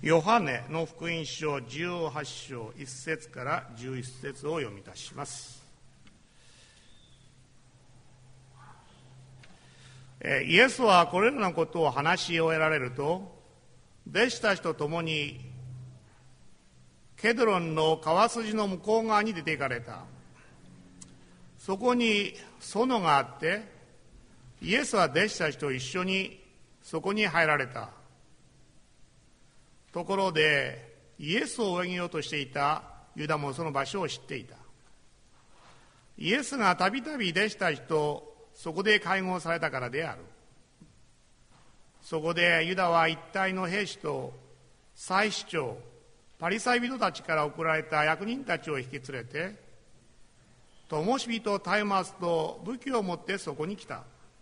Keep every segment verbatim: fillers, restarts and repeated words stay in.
ヨハネの福音書じゅうはち章いち節からじゅういち節を読み出します。イエスはこれらのことを話し終えられると、弟子たちと共にケドロンの川筋の向こう側に出て行かれた。そこに園があって、イエスは弟子たちと一緒にそこに入られた。ところでイエスを泳ぎようとしていたユダもその場所を知っていた。イエスがたびたび弟子たちとそこで会合されたからである。そこでユダは一体の兵士と祭司長、パリサイ人たちから送られた役人たちを引き連れて、灯火と松明と武器を持ってそこに来た。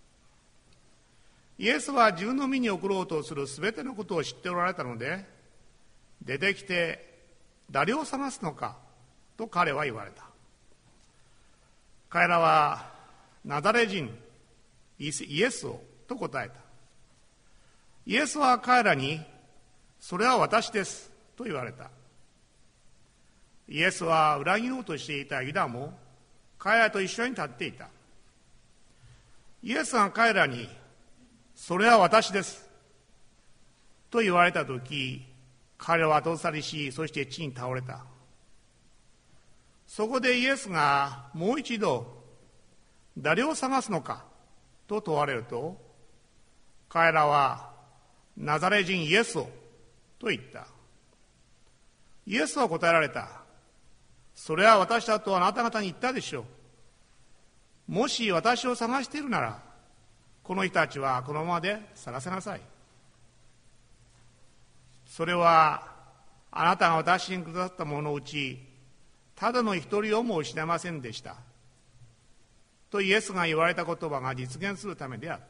イエスは自分の身に送ろうとするすべてのことを知っておられたので、出てきて誰を探すのかと彼は言われた。彼らはナザレ人イエスをと答えた。イエスは彼らに、それは私ですと言われた。イエスは裏切ろうとしていたユダも彼らと一緒に立っていた。イエスが彼らに、それは私ですと言われたとき、彼らは後去りし、そして地に倒れた。そこでイエスがもう一度、誰を探すのかと問われると、彼らはナザレ人イエスをと言った。イエスは答えられた。それは私だとあなた方に言ったでしょう。もし私を探しているなら、この人たちはこのままで去らせなさい。それはあなたが私にくださったもののうち、ただの一人をも失いませんでした。とイエスが言われた言葉が実現するためであった。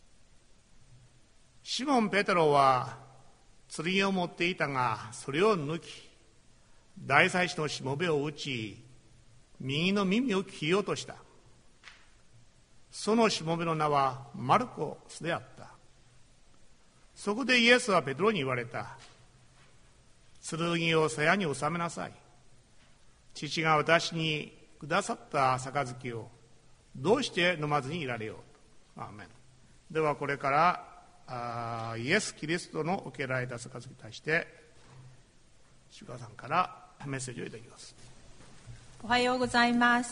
シモン・ペテロは剣を持っていたが、それを抜き、大祭司のしもべを打ち、右の耳を切り落とした。そのしもべの名はマルコスであった。そこでイエスはペテロに言われた。剣を鞘に収めなさい。父が私にくださった杯をどうして飲まずにいられようと。アーメン。ではこれからあイエス・キリストの受けられた杯に対して主川さんからメッセージをいただきます。 おはようございます。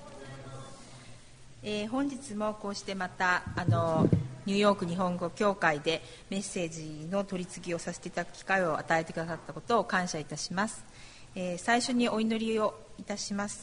えー、本日もこうしてまたあのニューヨーク日本語協会でメッセージの取り次ぎをさせていただく機会を与えてくださったことを感謝いたします。えー、最初にお祈りをいたします。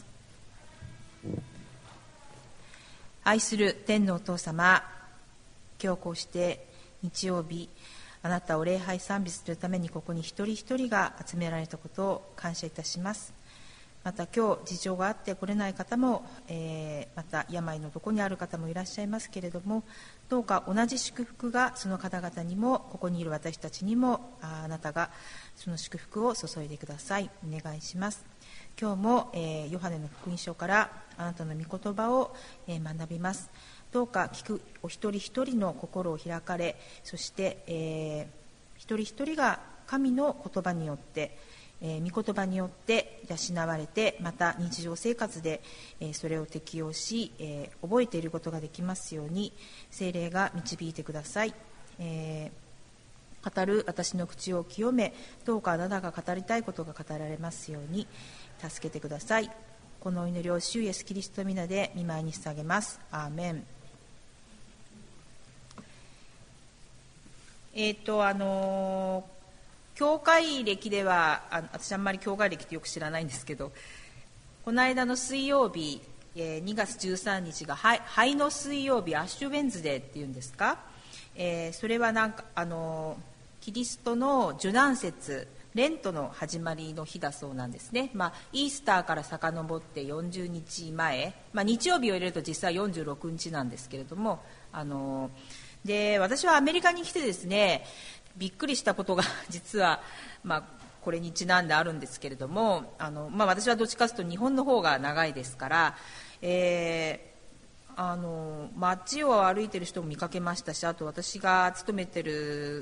愛する天のお父様、今日こうして日曜日、あなたを礼拝賛美するためにここに一人一人が集められたことを感謝いたします。また今日事情があって来れない方も、えー、また病のところにある方もいらっしゃいますけれども、どうか同じ祝福がその方々にも、ここにいる私たちにも あ, あなたがその祝福を注いでください。お願いします。今日も、えー、ヨハネの福音書からあなたの御言葉を、えー、学びます。どうか聞くお一人一人の心を開かれ、そして、えー、一人一人が神の言葉によってえー、御言葉によって養われて、また日常生活で、えー、それを適用し、えー、覚えていることができますように聖霊が導いてください。えー、語る私の口を清め、どうかあなたが語りたいことが語られますように助けてください。このお祈りを主イエスキリストの皆で御前に捧げます。アーメン。えっ、ー、とあのー教会歴ではあ私あんまり教会歴ってよく知らないんですけど、この間の水曜日、えー、にがつじゅうさんにちが灰の水曜日、アッシュウェンズデーっていうんですか、えー、それはなんかあのキリストの受難節、レントの始まりの日だそうなんですね。まあ、イースターから遡ってよんじゅうにちまえ、まあ、日曜日を入れると実際よんじゅうろくにちなんですけれども、あので私はアメリカに来てですね、びっくりしたことが実は、まあ、これにちなんであるんですけれども、あの、まあ、私はどっちかというと日本の方が長いですから、えー、あの街を歩いてる人も見かけましたし、あと私が勤めてる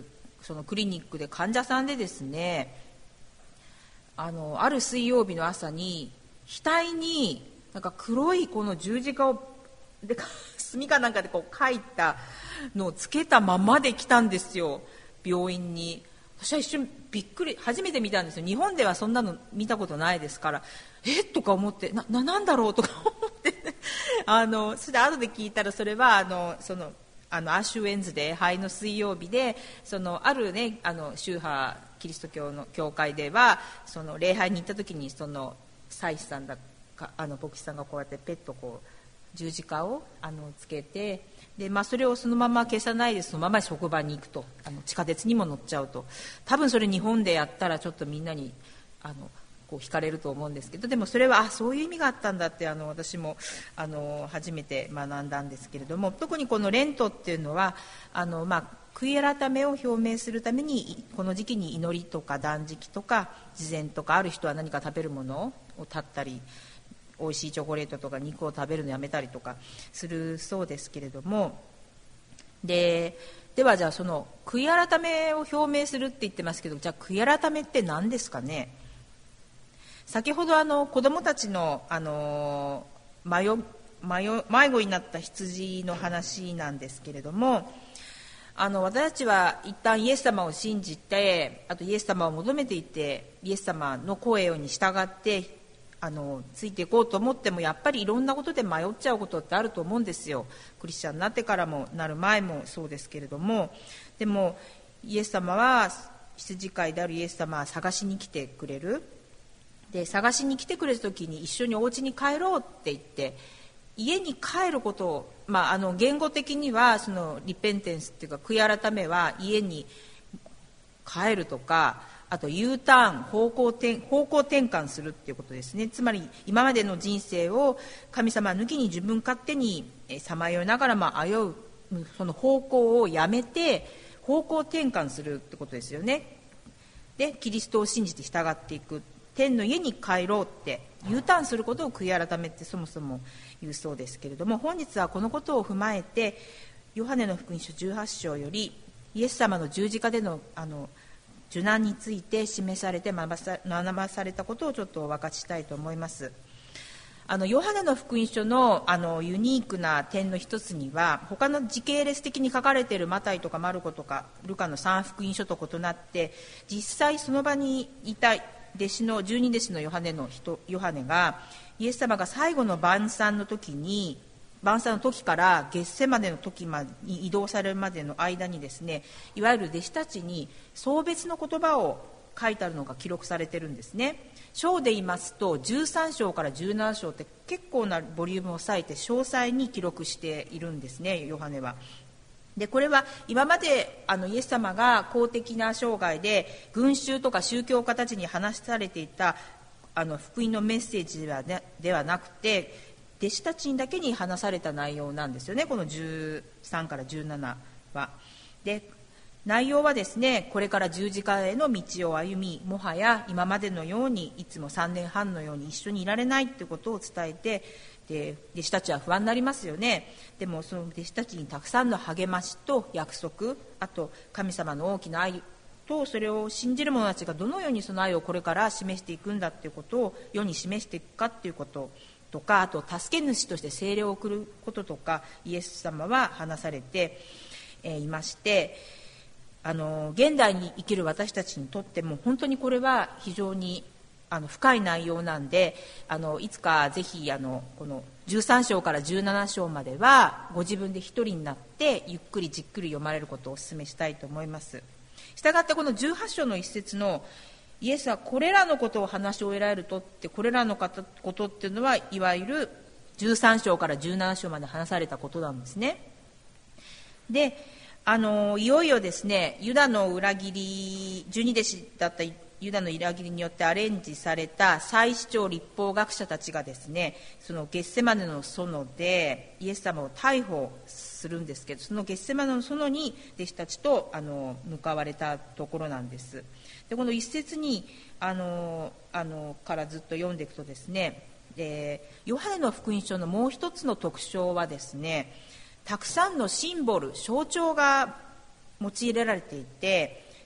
そのクリニックで患者さんでですね、あのある水曜日の朝に額になんか黒いこの十字架をで墨かなんかでこう書いたのをつけたままで来たんですよ、病院に。私は一瞬びっくり、初めて見たんですよ。日本ではそんなの見たことないですから、えとか思って、な、な、なんだろうとか思って、ね、あのそれで後で聞いたら、それはあのそのあのアッシュウェンズデー、灰の水曜日で、そのあるね、あの宗派キリスト教の教会では、その礼拝に行った時に、その祭司さんだかあの牧師さんがこうやってペットこう十字架をあのつけて、で、まあ、それをそのまま消さないでそのまま職場に行くと、あの地下鉄にも乗っちゃうと、多分それ日本でやったらちょっとみんなにあのこう惹かれると思うんですけど、でもそれはあそういう意味があったんだって、あの私もあの初めて学んだんですけれども、特にこのレントっていうのはあの、まあ、悔い改めを表明するために、この時期に祈りとか断食とか慈善とか、ある人は何か食べるものを断ったり、おいしいチョコレートとか肉を食べるのやめたりとかするそうですけれども、で、ではじゃあその悔い改めを表明するって言ってますけど、じゃあ悔い改めって何ですかね。先ほどあの子どもたちの、あの迷迷子になった羊の話なんですけれども、あの私たちは一旦イエス様を信じて、あとイエス様を求めていて、イエス様の声に従ってあのついていこうと思っても、やっぱりいろんなことで迷っちゃうことってあると思うんですよ。クリスチャンになってからもなる前もそうですけれども、でもイエス様は、羊飼いであるイエス様は探しに来てくれる。で、探しに来てくれた時に一緒にお家に帰ろうって言って、家に帰ることを、まあ、あの言語的にはそのリペンテンスっていうか悔い改めは家に帰るとか、あと U ターン、方向転、方向転換するっていうことですね。つまり今までの人生を神様抜きに自分勝手にさまよいながらも迷う、その方向をやめて方向転換するってことですよね。で、キリストを信じて従っていく、天の家に帰ろうって U ターンすることを悔い改めってそもそも言うそうですけれども、本日はこのことを踏まえてヨハネの福音書じゅうはち章よりイエス様の十字架でのあの受難について示されて学ばされたことをちょっとお分かちしたいと思います。あのヨハネの福音書 の, あのユニークな点の一つには、他の時系列的に書かれているマタイとかマルコとかルカの三福音書と異なって、実際その場にいた弟子の十二弟子のヨハネの人ヨハネが、イエス様が最後の晩餐の時に晩餐の時から月世までの時までに移動されるまでの間にですね、いわゆる弟子たちに送別の言葉を書いてあるのが記録されてるんですね。章で言いますとじゅうさん章からじゅうなな章って結構なボリュームを割いて詳細に記録しているんですね、ヨハネは。で、これは今まであのイエス様が公的な生涯で群衆とか宗教家たちに話されていたあの福音のメッセージでは、ね、ではなくて、弟子たちにだけに話された内容なんですよね、このじゅうさんからじゅうななは。で、内容はですね、これから十字架への道を歩み、もはや今までのようにいつもさんねんはんのように一緒にいられないということを伝えて、で弟子たちは不安になりますよね。でもその弟子たちにたくさんの励ましと約束、あと神様の大きな愛と、それを信じる者たちがどのようにその愛をこれから示していくんだということを世に示していくかということとか、あと助け主として聖霊を送ることとか、イエス様は話されていまして、あの現代に生きる私たちにとっても本当にこれは非常にあの深い内容なんで、あのいつかぜひあのこのじゅうさん章からじゅうなな章まではご自分で一人になってゆっくりじっくり読まれることをお勧めしたいと思います。したがってこのじゅうはち章の一節のイエスはこれらのことを話し終えられるとって、これらのことっていうのはいわゆるじゅうさん章からじゅうなな章まで話されたことなんですね。で、あのいよいよですね、ユダの裏切り、十二弟子だったユダの裏切りによってアレンジされた祭司長立法学者たちがですね、そのゲッセマネの園でイエス様を逮捕するんですけど、そのゲッセマネの園に弟子たちとあの向かわれたところなんです。で、この一節にあのあのからずっと読んでいくとですね、でヨハネの福音書のもう一つの特徴はですね、たくさんのシンボル、象徴が用いられていて、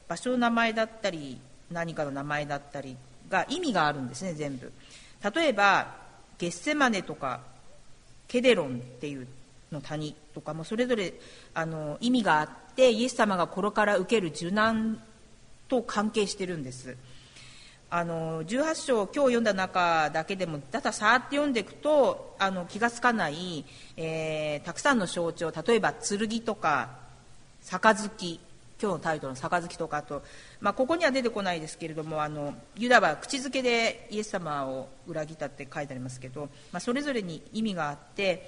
場所の名前だったり何かの名前だったりが意味があるんですね。全部例えばゲッセマネとかケデロンっていうの谷とかもそれぞれあの意味があって、イエス様がこれから受ける受難と関係してるんです。あのじゅうはち章今日読んだ中だけでもたださーって読んでいくとあの気がつかない、えー、たくさんの象徴、例えば剣とか杯、今日のタイトルの杯とか、あと、まあ、ここには出てこないですけれども、あのユダは口づけでイエス様を裏切ったって書いてありますけど、まあ、それぞれに意味があって、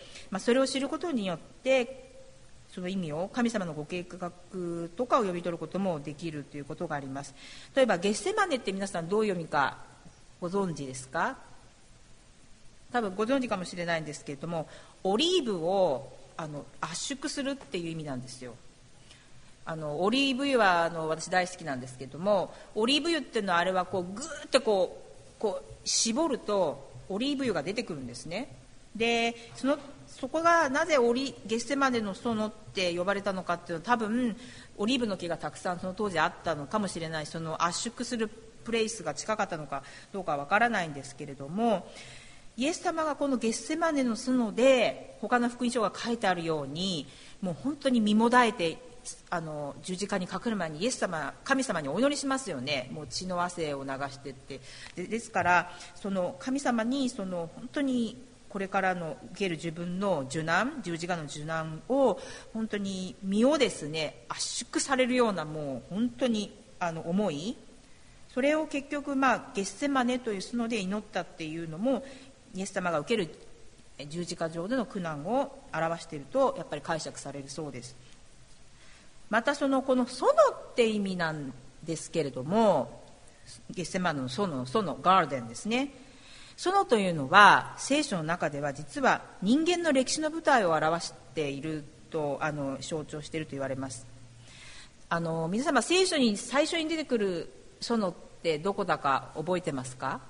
まあ、それを知ることによってその意味を神様のご計画とかを読み取ることもできるということがあります。例えばゲッセマネって皆さんどういう読みかご存知ですか？多分ご存知かもしれないんですけれども、オリーブをあの圧縮するっていう意味なんですよ。あのオリーブ油はあの私大好きなんですけれども、オリーブ油っていうのはあれはこうグーってこう、こう絞るとオリーブ油が出てくるんですね。でそのそこがなぜオリゲッセマネの園って呼ばれたのかっていうのは、多分オリーブの木がたくさんその当時あったのかもしれない、その圧縮するプレイスが近かったのかどうかわからないんですけれども、イエス様がこのゲッセマネの園で他の福音書が書いてあるように、もう本当に身もだえてあの十字架にかかる前にイエス様神様にお祈りしますよね。もう血の汗を流してって で, ですからその神様にその本当にこれからの受ける自分の受難、十字架の受難を本当に身をですね圧縮されるような、もう本当にあの思い、それを結局、まあ、ゲッセマネという園で祈ったっていうのもイエス様が受ける十字架上での苦難を表しているとやっぱり解釈されるそうです。またそのこの園って意味なんですけれども、ゲッセマネの園の園ガーデンですね。園というのは聖書の中では実は人間の歴史の舞台を表しているとあの象徴していると言われます。あの皆様聖書に最初に出てくる園ってどこだか覚えてますか？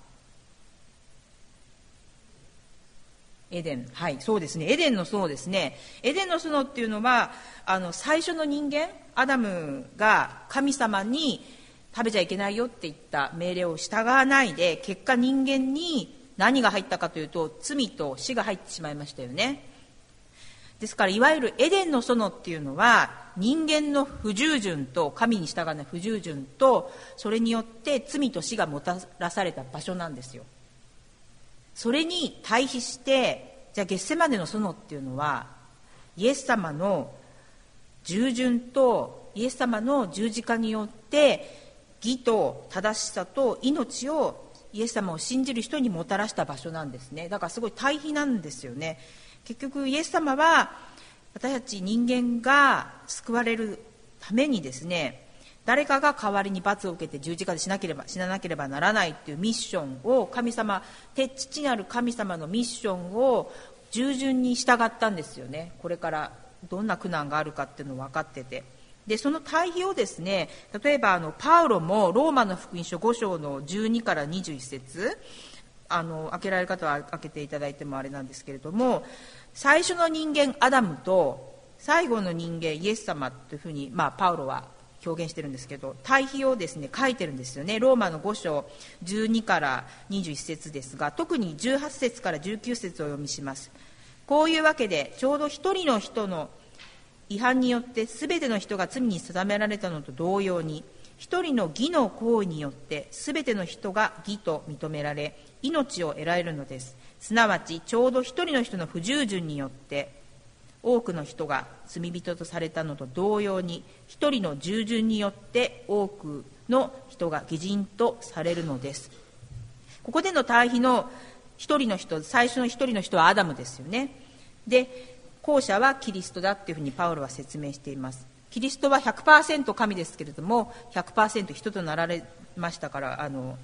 エデン、はい、そうですね、エデンの園ですね。エデンの園っていうのはあの最初の人間アダムが神様に食べちゃいけないよって言った命令を従わないで、結果人間に何が入ったかというと罪と死が入ってしまいましたよね。ですからいわゆるエデンの園っていうのは人間の不従順と神に従わない不従順と、それによって罪と死がもたらされた場所なんですよ。それに対比してじゃあゲッセマネの園っていうのはイエス様の従順とイエス様の十字架によって義と正しさと命をイエス様を信じる人にもたらした場所なんですね。だからすごい対比なんですよね。結局イエス様は私たち人間が救われるためにですね、誰かが代わりに罰を受けて十字架で死なければ死ななければならないっていうミッションを神様、父なる神様のミッションを従順に従ったんですよね。これからどんな苦難があるかっていうのを分かってて、でその対比をですね、例えばあのパウロもローマの福音書ご章のじゅうにからにじゅういち節、あの開けられる方は開けていただいてもあれなんですけれども、最初の人間アダムと最後の人間イエス様というふうに、まあ、パウロは表現してるんですけど、対比をですね書いてるんですよね。ローマのご章じゅうにからにじゅういち節ですが、特にじゅうはち節からじゅうきゅう節をお読みします。こういうわけでちょうど一人の人の違反によって全ての人が罪に定められたのと同様に、一人の義の行為によって全ての人が義と認められ命を得られるのです。すなわちちょうど一人の人の不従順によって多くの人が罪人とされたのと同様に、一人の従順によって多くの人が義人とされるのです。ここでの対比の一人の人、最初の一人の人はアダムですよね。で後者はキリストだっていうふうにパウロは説明しています。キリストは ひゃくパーセント 神ですけれども ひゃくパーセント 人となられましたから、あの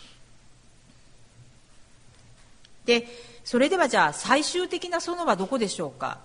でそれではじゃあ最終的な園はどこでしょうか。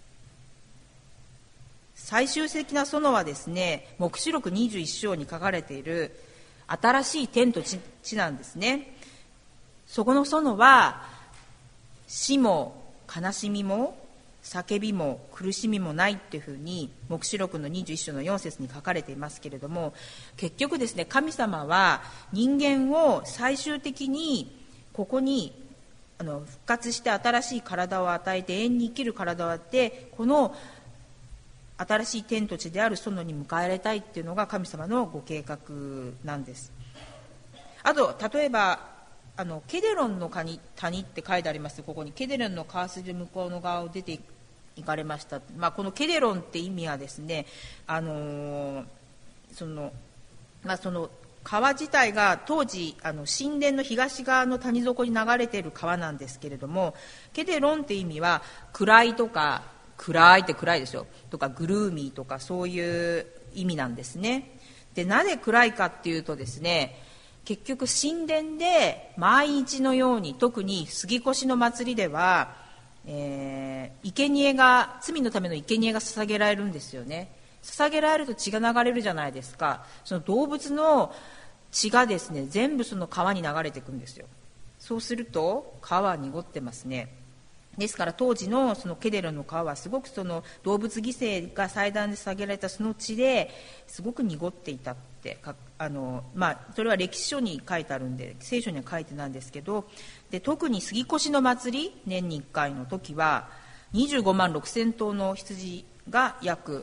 最終的な園はですね、黙示録にじゅういち章に書かれている新しい天と地なんですね。そこの園は死も悲しみも叫びも苦しみもないっていうふうに黙示録のにじゅういっ章のよん節に書かれていますけれども、結局ですね、神様は人間を最終的にここにあの復活して新しい体を与えて、永遠に生きる体を与えて、この新しい天と地である園に迎えられたいっていうのが神様のご計画なんです。あと例えばあのケデロンの谷、谷って書いてあります。ここにケデロンの川筋向こうの側を出て行かれました、まあ、このケデロンって意味はですね、あのーそのまあ、その川自体が当時あの神殿の東側の谷底に流れている川なんですけれども、ケデロンって意味は暗いとか、暗いって暗いですよとか、グルーミーとかそういう意味なんですね。でなぜ暗いかっていうとですね、結局神殿で毎日のように、特に杉越の祭りでは、えー、生贄が罪のための生贄が捧げられるんですよね。捧げられると血が流れるじゃないですか。その動物の血がですね、全部その川に流れていくんですよ。そうすると川は濁ってますね。ですから当時のそのケデロンの川はすごくその動物犠牲が祭壇で捧げられたその血ですごく濁っていたってかあの、まあ、それは歴史書に書いてあるんで聖書には書いてないんですけど、で特に杉越の祭り年にいっかいの時はにじゅうごまんろくせん頭の羊が約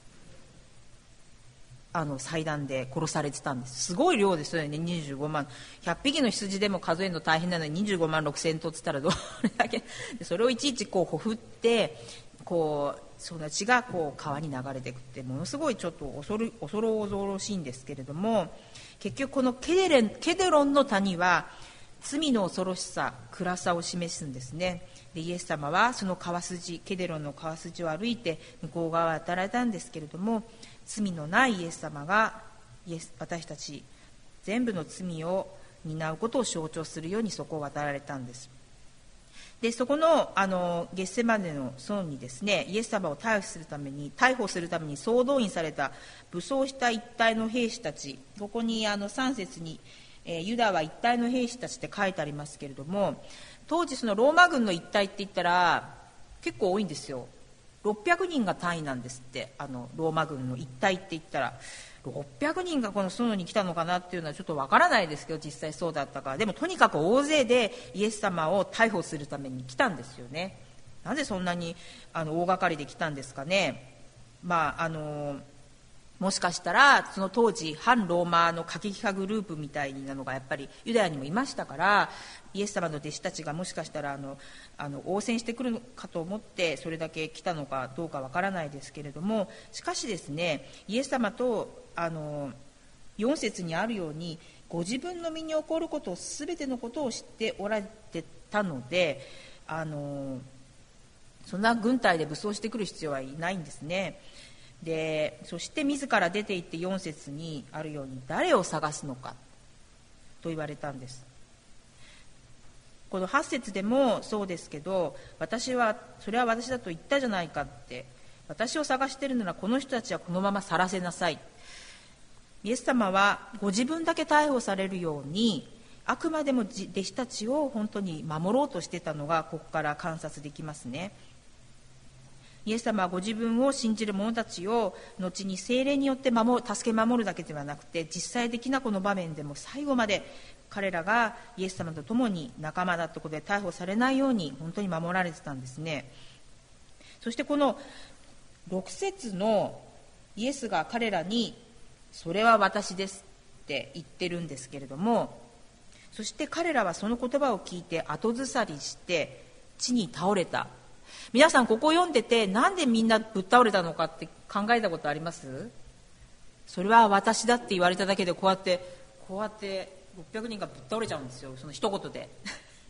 あの祭壇で殺されてたんです。すごい量ですよね。にじゅうごまん、ひゃっぴきの羊でも数えるの大変なのににじゅうごまんろくせん頭っつったらどれだけそれをいちいちこうほふってこうその血がこう川に流れていくって、ものすごいちょっと恐る恐ろ恐ろしいんですけれども、結局このケデレンケデロンの谷は罪の恐ろしさ、暗さを示すんですね。でイエス様はその川筋、ケデロンの川筋を歩いて向こう側を渡られたんですけれども、罪のないイエス様がイエス私たち全部の罪を担うことを象徴するようにそこを渡られたんです。でそこのあのゲッセマネの園にですね、イエス様を逮捕するために逮捕するために総動員された武装した一体の兵士たち、ここにあのさん節に、えー、ユダは一体の兵士たちって書いてありますけれども、当時そのローマ軍の一体って言ったら結構多いんですよ。ろっぴゃくにんが単位なんですって。あのローマ軍の一体って言ったらろっぴゃくにんがこの園に来たのかなっていうのはちょっとわからないですけど、実際そうだったか。でもとにかく大勢でイエス様を逮捕するために来たんですよね。なぜそんなにあの大掛かりで来たんですかね。まああのもしかしたらその当時反ローマの過激派グループみたいなのがやっぱりユダヤにもいましたから、イエス様の弟子たちがもしかしたらあのあの応戦してくるのかと思ってそれだけ来たのかどうかわからないですけれども、しかしですね、イエス様とあのよん節にあるようにご自分の身に起こることを全てのことを知っておられてたので、あのそんな軍隊で武装してくる必要はいないんですね。でそして自ら出て行ってよん節にあるように誰を探すのかと言われたんです。このはち節でもそうですけど、私はそれは私だと言ったじゃないかって、私を探しているならこの人たちはこのまま去らせなさい。イエス様はご自分だけ逮捕されるようにあくまでも弟子たちを本当に守ろうとしていたのがここから観察できますね。イエス様はご自分を信じる者たちを後に聖霊によって守る助け守るだけではなくて、実際的なこの場面でも最後まで彼らがイエス様と共に仲間だということで逮捕されないように本当に守られてたんですね。そしてこのろく節のイエスが彼らにそれは私ですって言ってるんですけれども、そして彼らはその言葉を聞いて後ずさりして地に倒れた。皆さんここを読んでてなんでみんなぶっ倒れたのかって考えたことあります？それは私だって言われただけでこうやってこうやってろっぴゃくにんがぶっ倒れちゃうんですよ、その一言で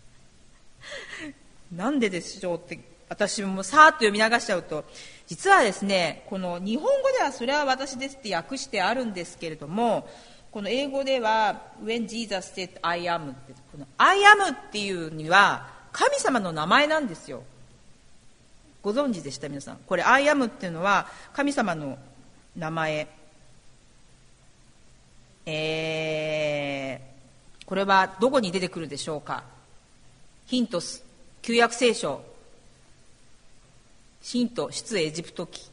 なんででしょうって私もさーっと読み流しちゃうと、実はですね、この日本語ではそれは私ですって訳してあるんですけれども、この英語では When Jesus said I am って、この I am っていうには神様の名前なんですよ。ご存知でした？皆さんこれ I am っていうのは神様の名前、えー、これはどこに出てくるでしょうか？ヒントス、旧約聖書神と出エジプト記。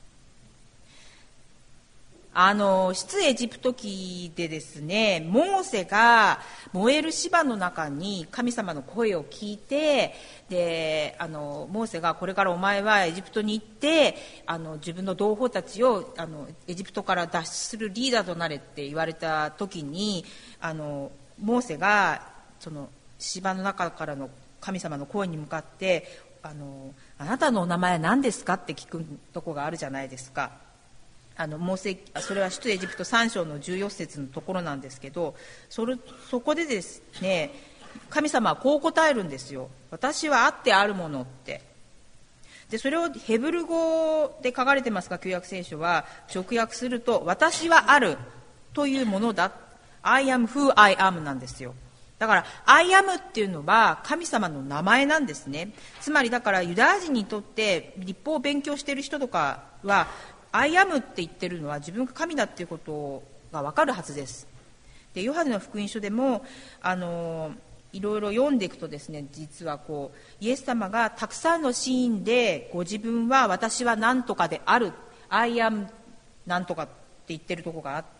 あの出エジプト記でですね、モーセが燃える芝の中に神様の声を聞いて、であのモーセがこれからお前はエジプトに行ってあの自分の同胞たちをあのエジプトから脱出するリーダーとなれって言われた時に、あのモーセがその芝の中からの神様の声に向かってあのあなたのお名前は何ですかって聞くとこがあるじゃないですか。あのモーセそれは出エジプトさん章のじゅうよん節のところなんですけど、それそこでですね、神様はこう答えるんですよ。私はあってあるものって。でそれをヘブル語で書かれてますが、旧約聖書は直訳すると私はあるというものだ、 I am who I am なんですよ。だから I am っていうのは神様の名前なんですね。つまりだからユダヤ人にとって立法を勉強している人とかはアイアムって言ってるのは自分が神だっていうことが分かるはずです。でヨハネの福音書でもあのいろいろ読んでいくとですね、実はこうイエス様がたくさんのシーンでご自分は私は何とかである、アイアム何とかって言ってるところがあって、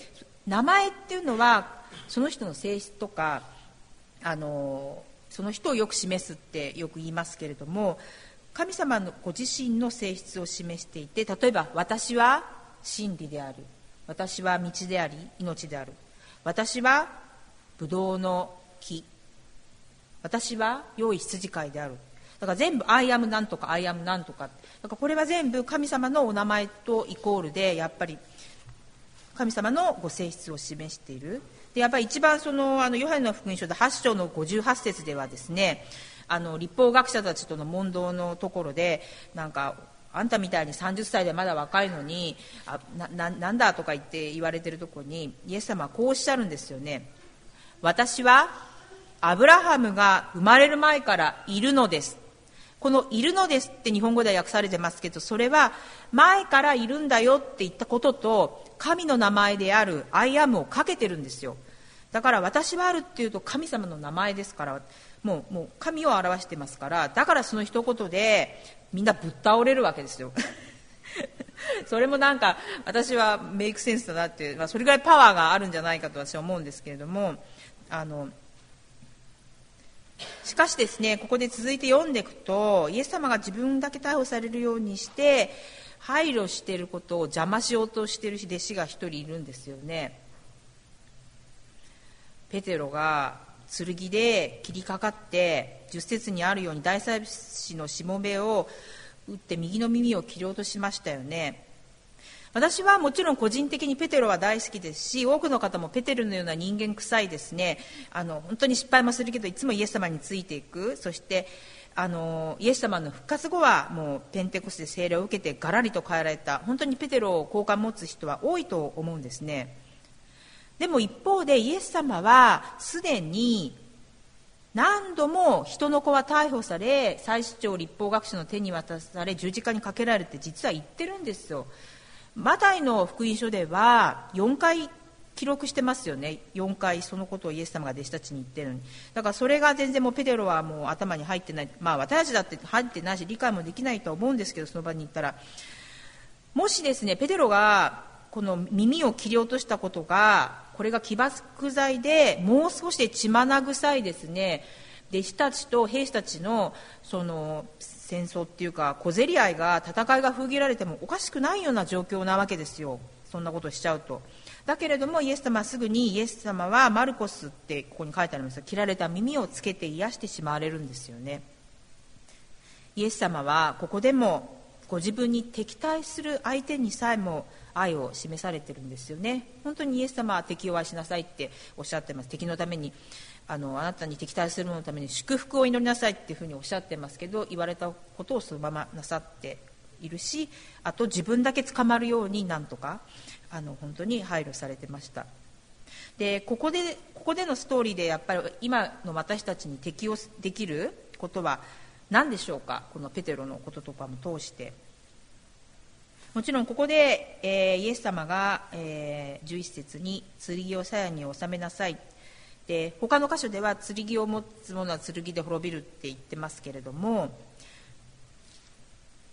名前っていうのはその人の性質とかあのその人をよく示すってよく言いますけれども、神様のご自身の性質を示していて、例えば私は真理である、私は道であり命である、私はブドウの木、私は良い羊飼いである。だから全部アイアムなんとかアイアムなんとか、だからこれは全部神様のお名前とイコールで、やっぱり神様のご性質を示している。でやっぱり一番そのあのヨハネの福音書ではち章のごじゅうはち節ではですね、あの立法学者たちとの問答のところで、なんかあんたみたいにさんじゅっさいでまだ若いのにあ な, な, なんだとか言って言われてるところにイエス様はこうおっしゃるんですよね。私はアブラハムが生まれる前からいるのです。このいるのですって日本語では訳されてますけど、それは前からいるんだよって言ったことと神の名前であるアイアムをかけてるんですよ。だから私はあるっていうと神様の名前ですから、もう、もう神を表してますから、だからその一言でみんなぶっ倒れるわけですよそれもなんか私はメイクセンスだなって、まあ、それぐらいパワーがあるんじゃないかと私は思うんですけれども、あのしかしですね、ここで続いて読んでいくと、イエス様が自分だけ逮捕されるようにして配慮していることを邪魔しようとしている弟子が一人いるんですよね。ペテロが剣で切りかかってじゅっ節にあるように大祭司のしもべを打って右の耳を切ろうとしましたよね。私はもちろん個人的にペテロは大好きですし、多くの方もペテロのような人間臭いですね、あの本当に失敗もするけどいつもイエス様についていく、そしてあのイエス様の復活後はもうペンテコステ聖霊を受けてガラリと変えられた、本当にペテロを好感持つ人は多いと思うんですね。でも一方でイエス様はすでに何度も人の子は逮捕され、祭司長立法学者の手に渡され十字架にかけられて実は言ってるんですよ。マタイの福音書ではよんかい記録してますよね。よんかいそのことをイエス様が弟子たちに言ってるのに、だからそれが全然もうペテロはもう頭に入ってない、まあ私たちだって入ってないし理解もできないと思うんですけど、その場に行ったらもしですね、ペテロがこの耳を切り落としたことが、これが起爆剤でもう少しで血眼臭いですね、弟子たちと兵士たちのその戦争っていうか小競り合いが、戦いが封切られてもおかしくないような状況なわけですよ、そんなことをしちゃうと。だけれどもイエス様はすぐに、イエス様はマルコスってここに書いてありますが、切られた耳をつけて癒してしまわれるんですよね。イエス様はここでもご自分に敵対する相手にさえも愛を示されてるんですよね。本当にイエス様は敵を愛しなさいっておっしゃってます。敵のために あのあなたに敵対する者のために祝福を祈りなさいっていうふうにおっしゃってますけど、言われたことをそのままなさっているし、あと自分だけ捕まるようになんとかあの本当に配慮されてました。でここでここでのストーリーでやっぱり今の私たちに適用できることは何でしょうか。このペテロのこととかも通して、もちろんここで、えー、イエス様が、えー、じゅういち節に剣を鞘に収めなさい、で他の箇所では剣を持つ者は剣で滅びるって言ってますけれども、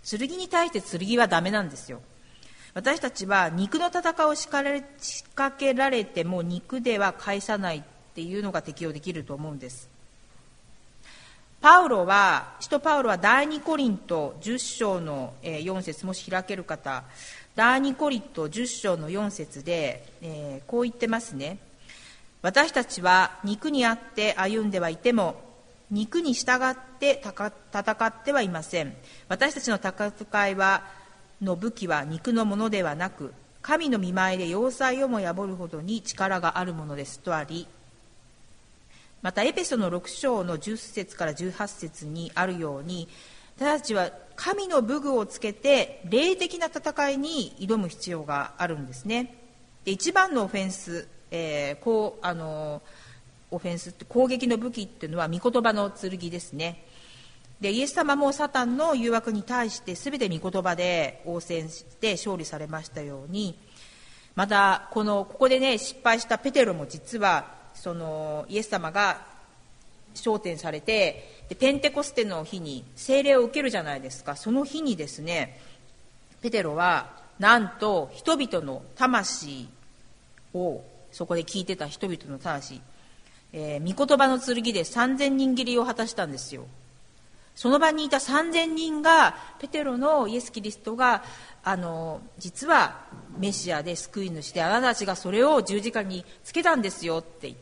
剣に対して剣はダメなんですよ。私たちは肉の戦いを仕掛けられても肉では返さないっていうのが適用できると思うんです。パウロは使徒パウロは第二コリントじゅっ章のよん節、もし開ける方、第二コリントじゅっ章のよん節で、えー、こう言ってますね。私たちは肉にあって歩んではいても肉に従って戦ってはいません。私たちの戦いはの武器は肉のものではなく、神の御前で要塞をも破るほどに力があるものですとあり、またエペソのろく章のじゅっ節からじゅうはち節にあるように、私たちは神の武具をつけて霊的な戦いに挑む必要があるんですね。で、一番のオフェンス、えー、こうあのオフェンスって攻撃の武器っていうのは御言葉の剣ですね。で、イエス様もサタンの誘惑に対して全て御言葉で応戦して勝利されましたように、またこのここでね失敗したペテロも実はそのイエス様が昇天されて、でペンテコステの日に聖霊を受けるじゃないですか。その日にですね、ペテロはなんと人々の魂を、そこで聞いてた人々の魂、えー、御言葉の剣でさんぜんにん斬りを果たしたんですよ。その場にいたさんぜんにんがペテロのイエス・キリストがあの実はメシアで救い主で、あなたたちがそれを十字架につけたんですよって言って、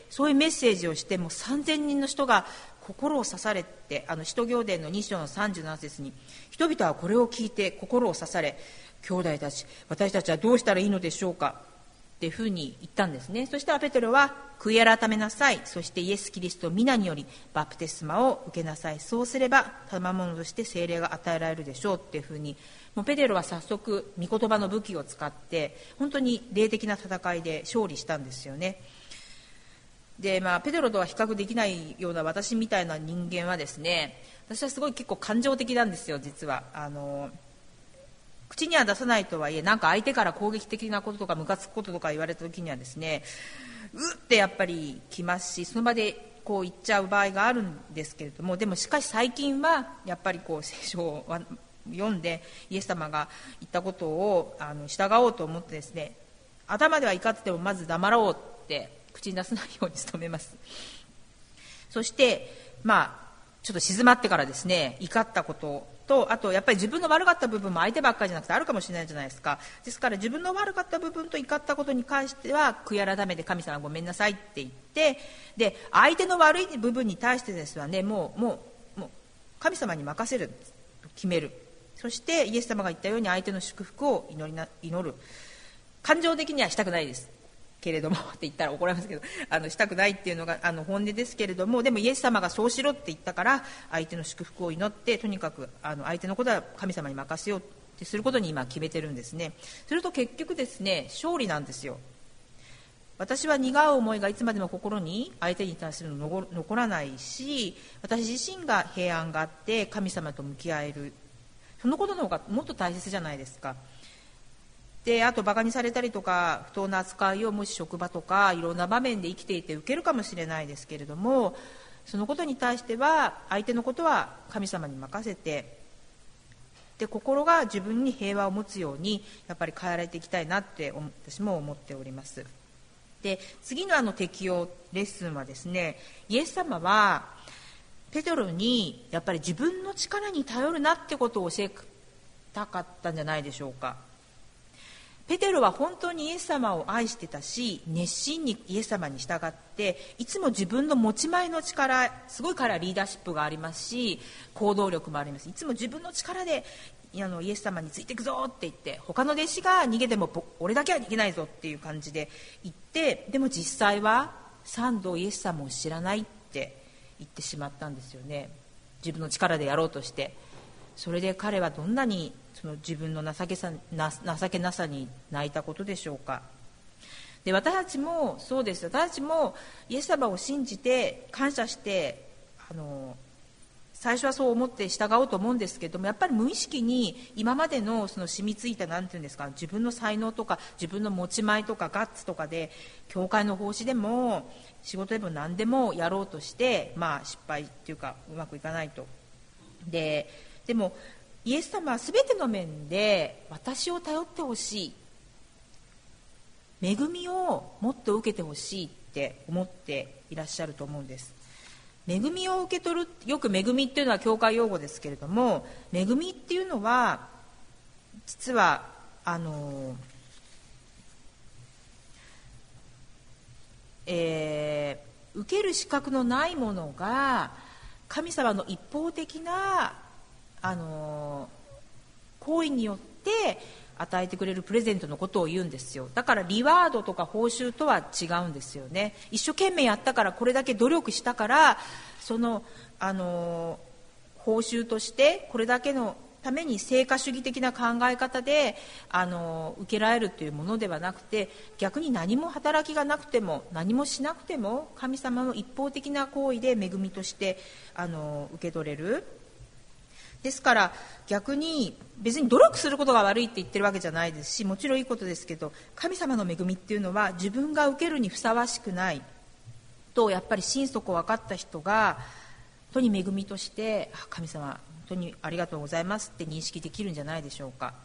そういうメッセージをして、もうさんぜんにんの人が心を刺されて、あの使徒行伝のに章のさんじゅうなな節に、人々はこれを聞いて心を刺され、兄弟たち、私たちはどうしたらいいのでしょうかっていうふうに言ったんですね。そしたらペテロは、悔い改めなさい、そしてイエス・キリスト皆によりバプテスマを受けなさい、そうすれば賜物として聖霊が与えられるでしょうっていうふうに、もうペテロは早速御言葉の武器を使って本当に霊的な戦いで勝利したんですよね。で、まあ、ペテロとは比較できないような私みたいな人間はですね、私はすごい結構感情的なんですよ。実はあの口には出さないとはいえ、なんか相手から攻撃的なこととかムカつくこととか言われた時にはですね、うってやっぱりきますし、その場でこう言っちゃう場合があるんですけれども、でもしかし最近はやっぱりこう聖書を読んでイエス様が言ったことをあの従おうと思ってですね、頭では怒っててもまず黙ろうって口に出さないように努めます。そしてまあちょっと静まってからですね、怒ったことと、あとやっぱり自分の悪かった部分も相手ばっかりじゃなくてあるかもしれないじゃないですか。ですから自分の悪かった部分と怒ったことに関しては悔い改めて、神様ごめんなさいって言って、で相手の悪い部分に対してですね、もうもうもう神様に任せる、決める。そしてイエス様が言ったように相手の祝福を祈りな祈る。感情的にはしたくないですけれどもって言ったら怒られますけど、あのしたくないっていうのがあの本音ですけれども、でもイエス様がそうしろって言ったから相手の祝福を祈って、とにかくあの相手のことは神様に任せようってすることに今決めてるんですね。すると結局ですね、勝利なんですよ。私は苦う思いがいつまでも心に相手に対するの残らないし、私自身が平安があって神様と向き合える、そのことの方がもっと大切じゃないですか。で、あとバカにされたりとか不当な扱いをもし職場とかいろんな場面で生きていて受けるかもしれないですけれども、そのことに対しては相手のことは神様に任せて、で心が自分に平和を持つようにやっぱり変えられていきたいなって私も思っております。で、次のあの適用レッスンはですね、イエス様はペテロにやっぱり自分の力に頼るなってことを教えたかったんじゃないでしょうか。ペテロは本当にイエス様を愛してたし、熱心にイエス様に従って、いつも自分の持ち前の力、すごい彼はリーダーシップがありますし、行動力もあります。いつも自分の力であのイエス様についていくぞって言って、他の弟子が逃げても俺だけは逃げないぞっていう感じで言って、でも実際は三度イエス様を知らないって言ってしまったんですよね。自分の力でやろうとして。それで彼はどんなにその自分の情けさな情けなさに泣いたことでしょうか。で、私たちもそうです。私たちもイエス様を信じて感謝して、あの最初はそう思って従おうと思うんですけども、やっぱり無意識に今までのその染みついたなんていうんですか、自分の才能とか自分の持ち前とかガッツとかで教会の奉仕でも仕事でも何でもやろうとして、まあ失敗っていうかうまくいかないと。ででもイエス様はすべての面で私を頼ってほしい、恵みをもっと受けてほしいって思っていらっしゃると思うんです。恵みを受け取る、よく恵みっていうのは教会用語ですけれども、恵みっていうのは実はあの、えー、受ける資格のないものが神様の一方的なあの行為によって与えてくれるプレゼントのことを言うんですよ。だからリワードとか報酬とは違うんですよね。一生懸命やったから、これだけ努力したから、そのあの報酬としてこれだけのために成果主義的な考え方であの受けられるというものではなくて、逆に何も働きがなくても何もしなくても神様の一方的な行為で恵みとしてあの受け取れる。ですから逆に別に努力することが悪いって言ってるわけじゃないですし、もちろんいいことですけど、神様の恵みっていうのは自分が受けるにふさわしくないとやっぱり心底分かった人が本当に恵みとして、神様本当にありがとうございますって認識できるんじゃないでしょうか。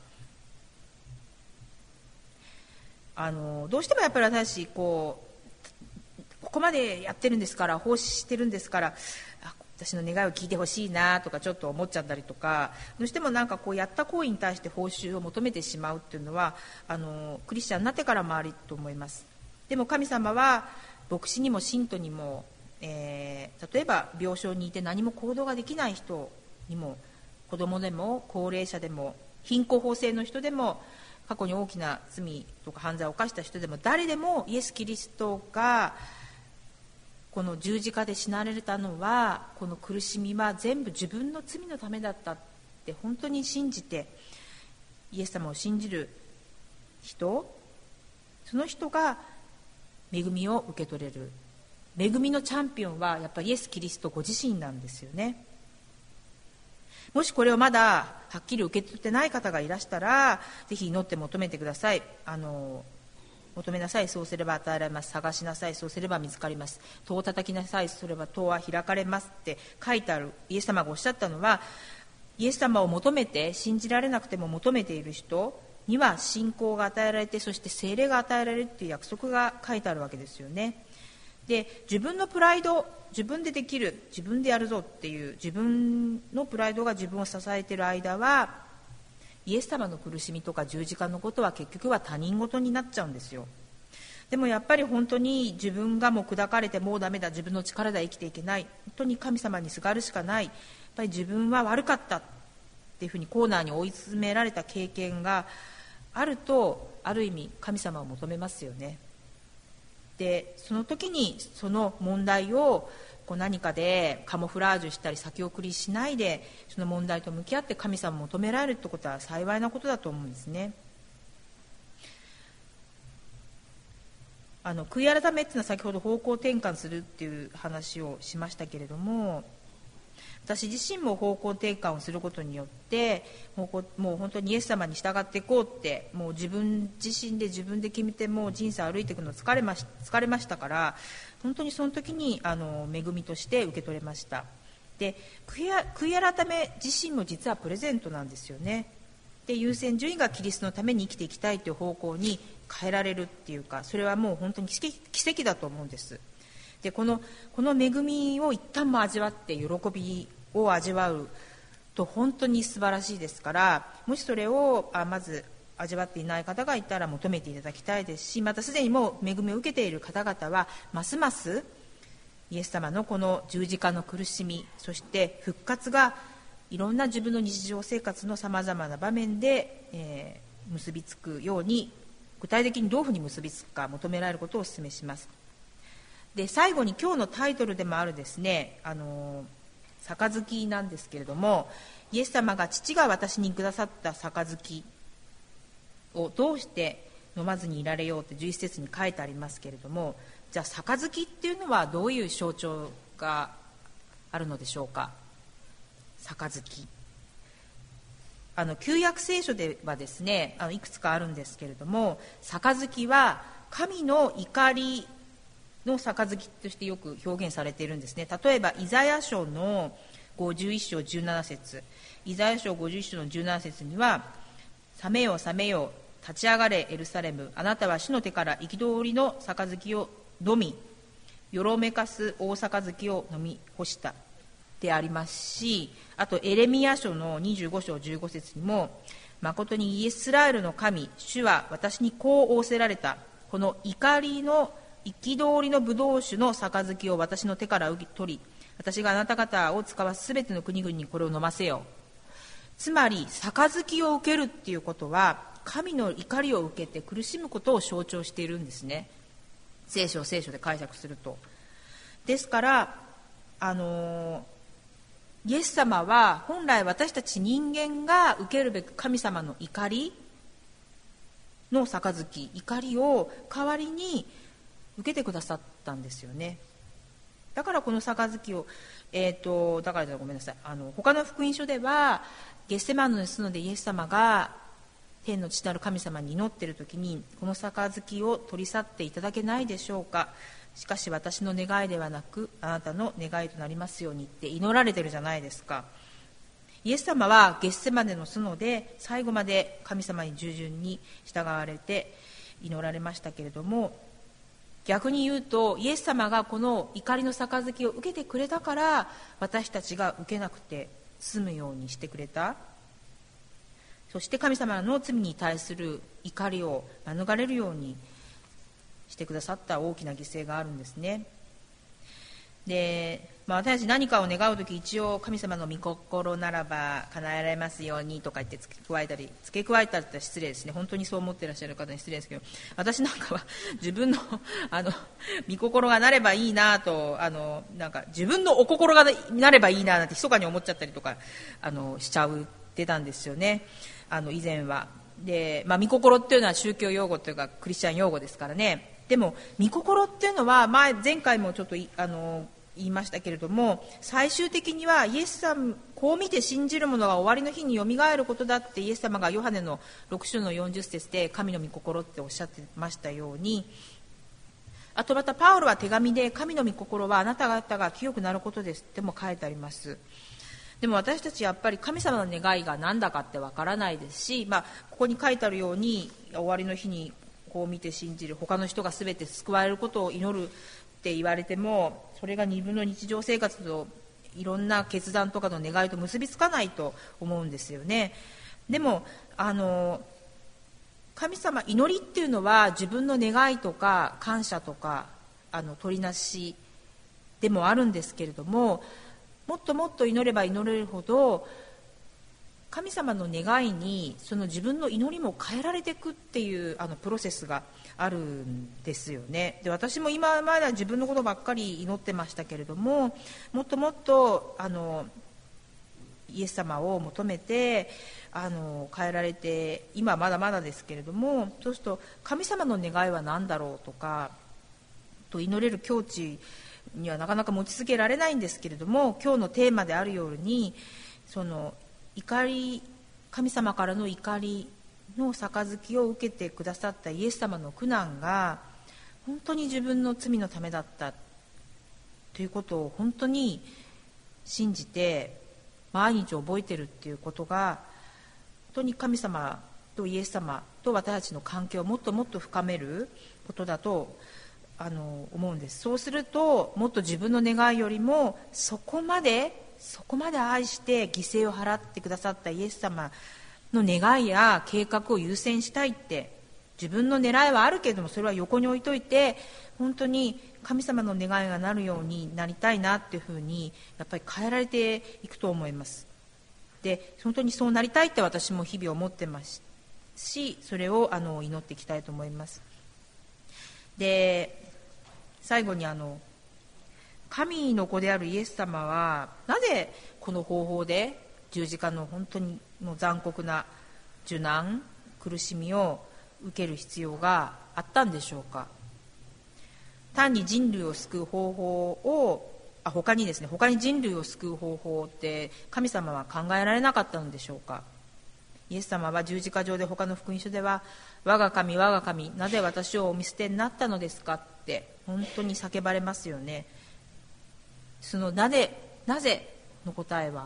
あのどうしてもやっぱり私こうここまでやってるんですから、奉仕してるんですから、あ私の願いを聞いてほしいなとかちょっと思っちゃったりとか、どうしてもなんかこうやった行為に対して報酬を求めてしまうっていうのはあのクリスチャンになってからもあると思います。でも神様は牧師にも信徒にも、えー、例えば病床にいて何も行動ができない人にも、子供でも高齢者でも貧困法制の人でも過去に大きな罪とか犯罪を犯した人でも、誰でもイエス・キリストがこの十字架で死なれたのは、この苦しみは全部自分の罪のためだったって本当に信じて、イエス様を信じる人、その人が恵みを受け取れる。恵みのチャンピオンはやっぱりイエス・キリストご自身なんですよね。もしこれをまだはっきり受け取ってない方がいらしたら、ぜひ祈って求めてください。あの求めなさい、そうすれば与えられます。探しなさい、そうすれば見つかります。戸を叩きなさい、それば戸は開かれますって書いてある。イエス様がおっしゃったのは、イエス様を求めて、信じられなくても求めている人には信仰が与えられて、そして聖霊が与えられるっていう約束が書いてあるわけですよね。で、自分のプライド、自分でできる、自分でやるぞっていう自分のプライドが自分を支えている間は、イエス様の苦しみとか十字架のことは結局は他人事になっちゃうんですよ。でもやっぱり本当に自分がもう砕かれて、もうダメだ、自分の力では生きていけない、本当に神様にすがるしかない、やっぱり自分は悪かったっていうふうにコーナーに追い詰められた経験があると、ある意味神様を求めますよね。でその時にその問題をこう何かでカモフラージュしたり先送りしないで、その問題と向き合って神様を求められるってことは幸いなことだと思うんですね。あの悔い改めっていうのは先ほど方向転換するっていう話をしましたけれども、私自身も方向転換をすることによって方向もう本当にイエス様に従っていこうって、もう自分自身で自分で決めて、もう人生歩いていくの疲れまし、疲れましたから、本当にその時にあの恵みとして受け取れました。で悔い、悔い改め自身も実はプレゼントなんですよね。で優先順位がキリストのために生きていきたいという方向に変えられるっていうか、それはもう本当に奇跡だと思うんです。でこの、この恵みを一旦も味わって喜びを味わうと本当に素晴らしいですから、もしそれをあまず味わっていない方がいたら求めていただきたいですし、またすでにもう恵みを受けている方々はますますイエス様のこの十字架の苦しみ、そして復活がいろんな自分の日常生活のさまざまな場面で、えー、結びつくように、具体的にどういうふうに結びつくか求められることをお勧めします。で最後に今日のタイトルでもあるですね、あの杯なんですけれども、イエス様が父が私にくださった杯をどうして飲まずにいられようってじゅういち節に書いてありますけれども、じゃあ杯っていうのはどういう象徴があるのでしょうか。杯、あの旧約聖書ではですね、あのいくつかあるんですけれども、杯は神の怒りの杯としてよく表現されているんですね。例えばイザヤ書のごじゅういっ章じゅうなな節、イザヤ書ごじゅういっ章のじゅうなな節には、覚めよ覚めよ、立ち上がれエルサレム、あなたは主の手から憤りの杯を飲み、よろめかす大杯を飲み干したでありますし、あとエレミヤ書のにじゅうご章じゅうご節にも、誠にイスラエルの神主は私にこう仰せられた、この怒りの憤りのブドウ酒の杯を私の手から受け取り、私があなた方を使わすすべての国々にこれを飲ませよ。つまり杯を受けるっていうことは、神の怒りを受けて苦しむことを象徴しているんですね。聖書を聖書で解釈すると。ですからあのイエス様は本来私たち人間が受けるべく神様の怒りの杯、怒りを代わりに受けてくださったんですよね。だからこの杯を、えーと、だからごめんなさい、あの他の福音書ではゲッセマネの園でイエス様が天の父なる神様に祈っているときに、この杯を取り去っていただけないでしょうか、しかし私の願いではなくあなたの願いとなりますようにって祈られてるじゃないですか。イエス様はゲッセマネの園で最後まで神様に従順に従われて祈られましたけれども、逆に言うとイエス様がこの怒りの杯を受けてくれたから私たちが受けなくて済むようにしてくれた。そして神様の罪に対する怒りを免れるようにしてくださった大きな犠牲があるんですね。で、まあ、私たち何かを願うとき、一応神様の御心ならば叶えられますようにとか言って付け加えたり、付け加えたりって失礼ですね。本当にそう思っていらっしゃる方に失礼ですけど、私なんかは自分のあの御心がなればいいなと、あのなんか自分のお心がなればいいななんて密かに思っちゃったりとかあのしちゃうってたんですよね。あの以前はで、まあ、御心っていうのは宗教用語というかクリスチャン用語ですからね。でも御心っていうのは前前回もちょっとあの言いましたけれども、最終的にはイエス様こう見て信じる者が終わりの日によみがえることだってイエス様がヨハネのろく章のよんじゅう節で神の御心っておっしゃってましたように、あとまたパウロは手紙で神の御心はあなた方が清くなることですっても書いてあります。でも私たちやっぱり神様の願いが何だかってわからないですし、まあ、ここに書いてあるように終わりの日にこう見て信じる、他の人が全て救われることを祈るって言われても、それが自分の日常生活といろんな決断とかの願いと結びつかないと思うんですよね。でもあの神様、祈りっていうのは自分の願いとか感謝とかあの取りなしでもあるんですけれども、もっともっと祈れば祈れるほど神様の願いにその自分の祈りも変えられていくっていうあのプロセスがあるんですよね。で、私も今までは自分のことばっかり祈ってましたけれども、もっともっとあのイエス様を求めてあの変えられて、今まだまだですけれども、そうすると神様の願いは何だろうとかと祈れる境地にはなかなか持ち続けられないんですけれども、今日のテーマであるようにその怒り、神様からの怒りの杯を受けてくださったイエス様の苦難が本当に自分の罪のためだったということを本当に信じて毎日覚えてるっていうことが、本当に神様とイエス様と私たちの関係をもっともっと深めることだとあの思うんです。そうするともっと自分の願いよりもそこまでそこまで愛して犠牲を払ってくださったイエス様の願いや計画を優先したいって、自分の狙いはあるけれどもそれは横に置いといて、本当に神様の願いがなるようになりたいなっていうふうにやっぱり変えられていくと思います。で、本当にそうなりたいって私も日々思ってますし、それをあの祈っていきたいと思います。で、最後にあの神の子であるイエス様はなぜこの方法で十字架の本当にもう残酷な受難、苦しみを受ける必要があったんでしょうか。単に人類を救う方法をあ他にですね他に人類を救う方法って神様は考えられなかったのでしょうか。イエス様は十字架上で他の福音書では、我が神我が神なぜ私をお見捨てになったのですかって本当に叫ばれますよね。そのなぜなぜの答えは、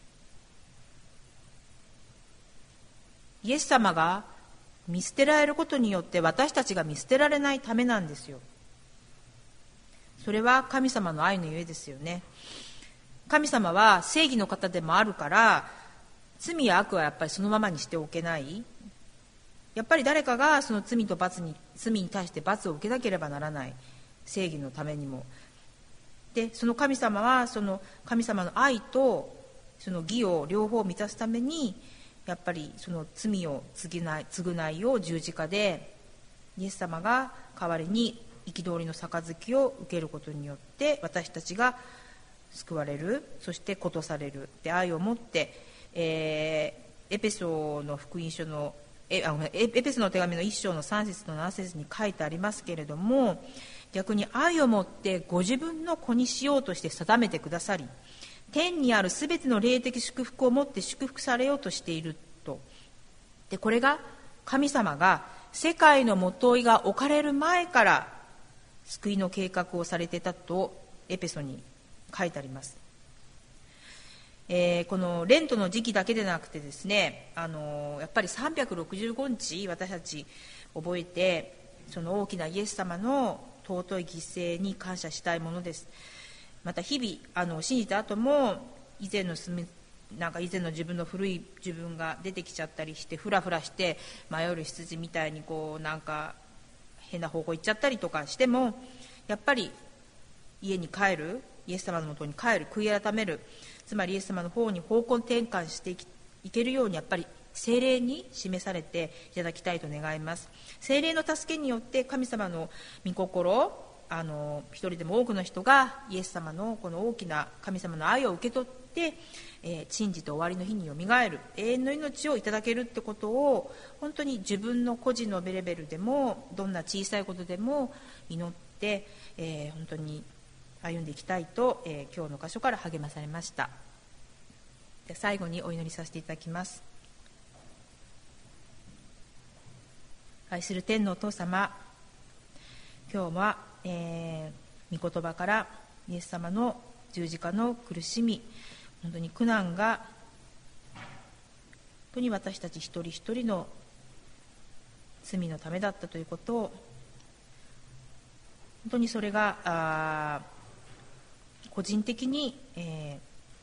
イエス様が見捨てられることによって私たちが見捨てられないためなんですよ。それは神様の愛のゆえですよね。神様は正義の方でもあるから、罪や悪はやっぱりそのままにしておけない。やっぱり誰かがその罪と罰に罪に対して罰を受けなければならない、正義のためにも。でその神様はその神様の愛とその義を両方満たすために、やっぱりその罪を償い、償いを十字架でイエス様が代わりに憤りの杯を受けることによって私たちが救われる、そしてことされる。で愛を持って、えー、エペソの福音書のエエペソの手紙のいっ章のさん節となな節に書いてありますけれども、逆に愛をもってご自分の子にしようとして定めてくださり、天にあるすべての霊的祝福をもって祝福されようとしていると。でこれが神様が世界のもといが置かれる前から救いの計画をされていたとエペソに書いてあります。えー、このレントの時期だけでなくてですね、あのー、やっぱりさんびゃくろくじゅうごにち私たち覚えて、その大きなイエス様の尊い犠牲に感謝したいものです。また日々あの信じた後も以前の住みなんか以前の自分の古い自分が出てきちゃったりして、フラフラして迷う羊みたいにこうなんか変な方向行っちゃったりとかしても、やっぱり家に帰る、イエス様のもとに帰る、悔い改める、つまりイエス様の方に方向転換していきいけるように、やっぱり聖霊に示されていただきたいと願います。聖霊の助けによって神様の御心、あの一人でも多くの人がイエス様のこの大きな神様の愛を受け取って、えー、信じて終わりの日によみがえる永遠の命をいただけるってことを、本当に自分の個人のレベルでもどんな小さいことでも祈って、えー、本当に歩んでいきたいと、えー、今日の箇所から励まされました。で最後にお祈りさせていただきます。愛する天のお父様、今日は、えー、御言葉からイエス様の十字架の苦しみ、本当に苦難が本当に私たち一人一人の罪のためだったということを、本当にそれがあ個人的に、え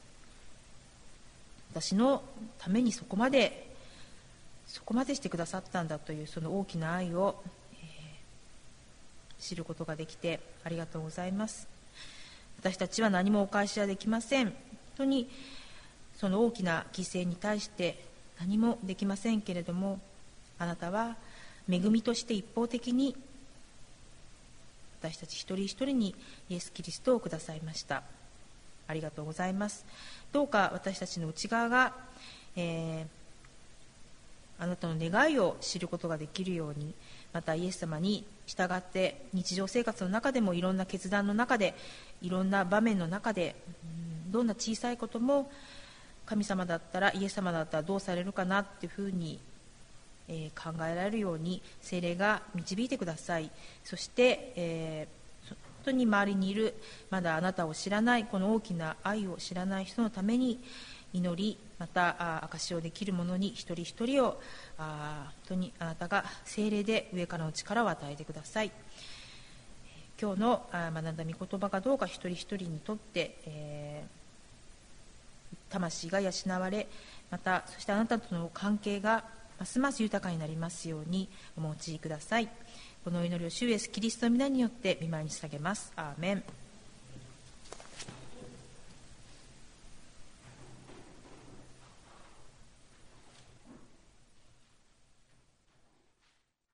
ー、私のためにそこまでそこまでしてくださったんだというその大きな愛を、えー、知ることができてありがとうございます。私たちは何もお返しはできません。本当にその大きな犠牲に対して何もできませんけれども、あなたは恵みとして一方的に私たち一人一人にイエス・キリストをくださいました。ありがとうございます。どうか私たちの内側が、えーあなたの願いを知ることができるように、またイエス様に従って日常生活の中でもいろんな決断の中で、いろんな場面の中で、どんな小さいことも神様だったら、イエス様だったらどうされるかなっていうふうに、えー、考えられるように聖霊が導いてください。そして、えー、本当に周りにいるまだあなたを知らない、この大きな愛を知らない人のために祈り、また証しをできる者に一人一人をあ本当にあなたが聖霊で上からの力を与えてください。今日の学んだ御言葉がどうか一人一人にとって、えー、魂が養われ、またそしてあなたとの関係がますます豊かになりますようにお持ちください。この祈りを主イエスキリストの皆によって御前に捧げます。アーメン。